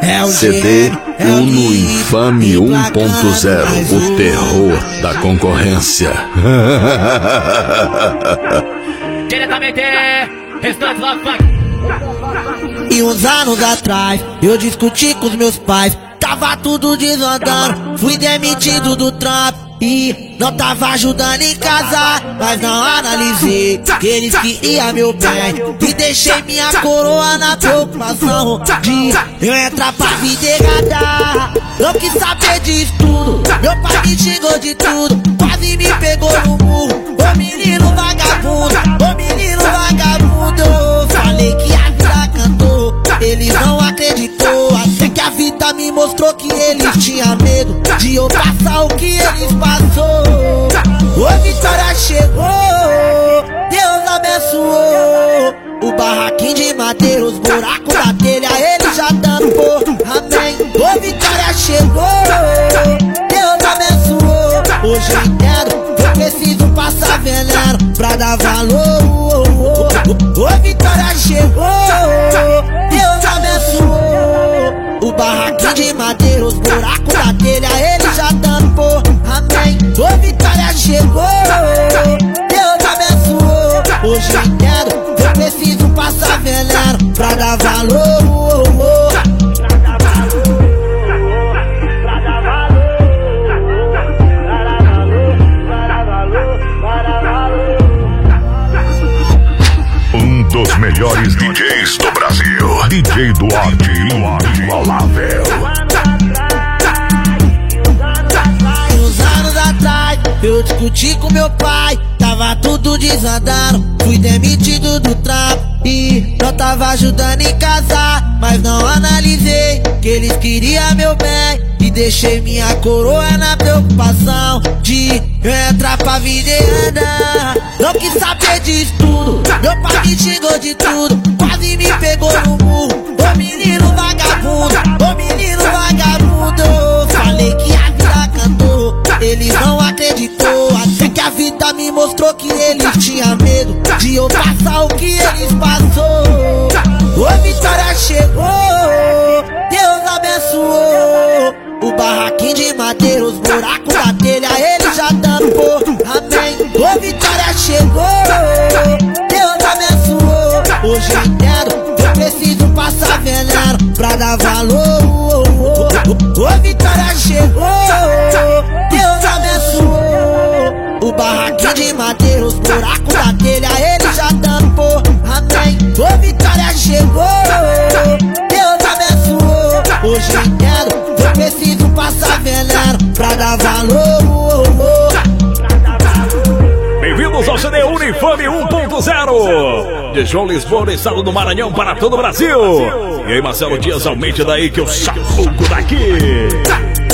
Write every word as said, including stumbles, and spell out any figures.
C D Uno Infame um ponto zero, o terror da concorrência. Diretamente, restante lá, E uns anos atrás, eu discuti com os meus pais. Tava tudo desandando, fui demitido do trampo e não tava ajudando em casa. Mas não analisei que eles queriam meu bem e deixei minha coroa na preocupação de eu entrar pra vida errada. Não quis saber disso tudo, meu pai me xingou de tudo, quase me pegou no murro. Ô menino vagabundo, ô menino vagabundo. Falei que a vida cantou, eles não acreditou. Até que a vida me mostrou que eles tinham medo de eu passar o que eles passou. Ô vitória chegou, Deus abençoou. O barraquinho de madeira, os buracos da telha, ele já tampou, amém. Ô vitória chegou, Deus abençoou. Hoje eu entendo, eu preciso passar veneno pra dar valor. Ô vitória chegou, Deus abençoou. O barraquinho de madeira, os buracos da telha, ele já tampou, amém. Ô vitória chegou, Deus abençoou. Hoje eu entendo, eu preciso passar veneno pra dar valor. Um dos melhores D Js do Brasil, D J Duarte, inigualável. Uns anos atrás, eu discuti com meu pai, tava tudo desandando, fui demitido do trampo e não tava ajudando em casa. Mas não analisei que eles queriam meu bem e deixei minha coroa na preocupação de eu entrar pra vida e andar. Não quis saber disso tudo, meu pai me xingou de tudo, quase me pegou no murro. Ô menino vagabundo, ô menino vagabundo. Falei que a vida cantou, eles não acreditou. Até que a vida me mostrou que eles tinham medo de eu passar o que eles passou. Ô vitória chegou, Deus abençoou. O barraquinho de madeira, os buracos da telha, ele já tampou, amém. Ô vitória chegou, Deus abençoou. Hoje eu entendo, eu preciso passar veneno pra dar valor. Ô vitória chegou, Deus abençoou. O barraquinho de madeira, os buracos da telha, ele já tampou, amém. Ô vitória chegou, Deus abençoou. Hoje eu entendo, eu preciso passar veneno pra dar valor. Bem-vindos ao C D Uno Infame um ponto zero de João Lisboa, estado do Maranhão, para todo o Brasil. E aí, Marcelo Dias, aumente daí que eu sacudo daqui.